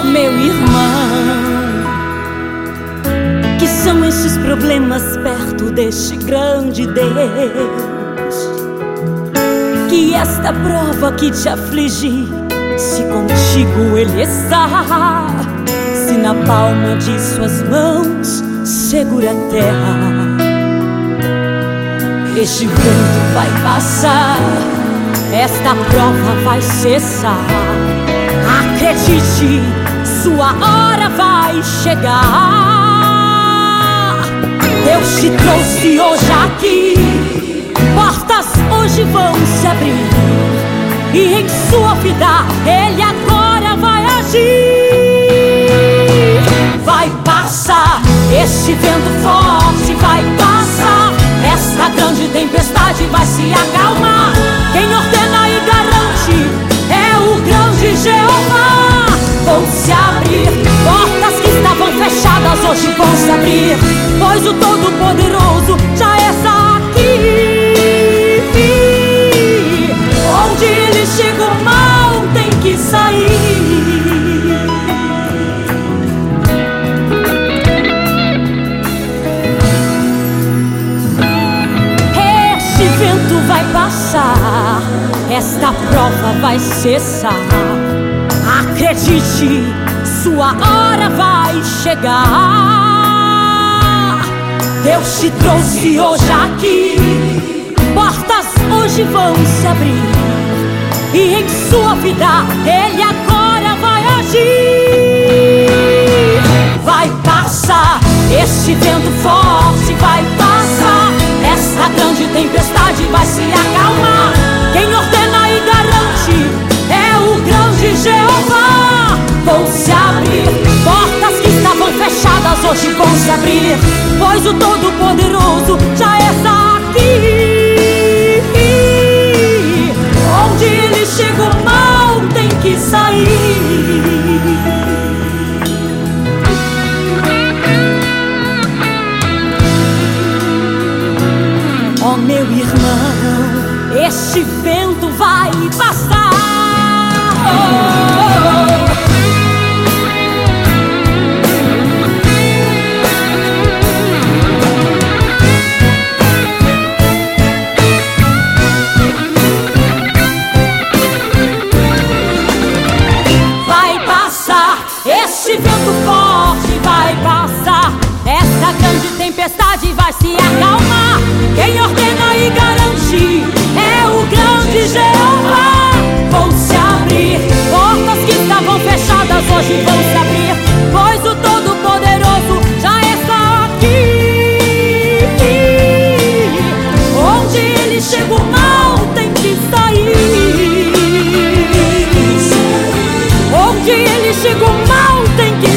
meu irmão, que são estes problemas perto deste grande Deus? Que esta prova que te aflige, se contigo Ele está, se na palma de suas mãos segura a terra. Este vento vai passar, esta prova vai cessar. Acredite, sua hora vai chegar. Deus te trouxe hoje aqui, portas hoje vão se abrir, e em sua vida Ele agora vai agir. Vai passar, este vento forte vai passar, esta grande tempestade vai se acalmar. Quem ordena e garante é o grande Jeová. Vão se abrir portas que estavam fechadas, hoje vão se abrir, pois o Todo-Poderoso já está aqui. Onde Ele chega, o mal tem que sair. Este vento vai passar, esta prova vai cessar. Acredite, sua hora vai chegar. Deus te trouxe hoje aqui, portas hoje vão se abrir, e em sua vida Ele agora vai agir. Vai passar, este vento forte vai passar, esta grande tempestade vai se acalmar. Quem ordena e garante é o grande Jeová. Vão se abrir portas que estavam fechadas, hoje vão se abrir, pois o Todo-Poderoso já está aqui. Onde Ele chega, o mal tem que sair. Oh, meu irmão, este vento vai passar. Vai passar, este vento forte vai passar, esta grande tempestade vai se acalmar. Quem ordena e garante é o grande Jeová. Vão se abrir portas que estavam fechadas, hoje vão se abrir, pois o Todo-Poderoso já está aqui. Onde Ele chega, o mal tem que sair. Onde Ele chega, o mal tem que